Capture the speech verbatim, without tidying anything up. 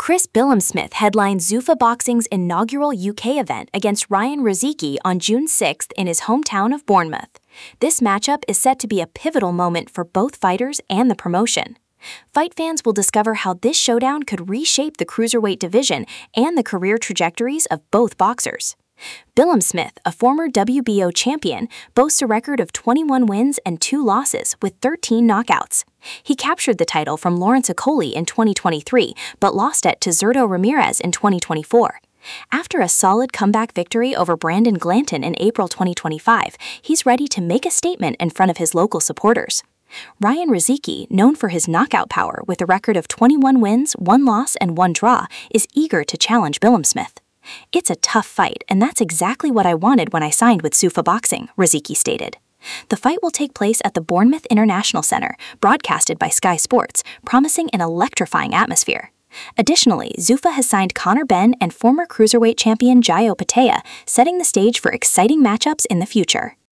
Chris Billam-Smith headlined Zuffa Boxing's inaugural U K event against Ryan Rozicki on June sixth in his hometown of Bournemouth. This matchup is set to be a pivotal moment for both fighters and the promotion. Fight fans will discover how this showdown could reshape the cruiserweight division and the career trajectories of both boxers. Billam-Smith, a former W B O champion, boasts a record of twenty-one wins and two losses with thirteen knockouts. He captured the title from Lawrence Okolie in twenty twenty-three, but lost it to Zurdo Ramirez in twenty twenty-four. After a solid comeback victory over Brandon Glanton in April twenty twenty-five, he's ready to make a statement in front of his local supporters. Ryan Rozicki, known for his knockout power with a record of twenty-one wins, one loss, and one draw, is eager to challenge Billam-Smith. "It's a tough fight, and that's exactly what I wanted when I signed with Zuffa Boxing," Rozicki stated. The fight will take place at the Bournemouth International Centre, broadcasted by Sky Sports, promising an electrifying atmosphere. Additionally, Zuffa has signed Conor Benn and former cruiserweight champion Jairo Peteia, setting the stage for exciting matchups in the future.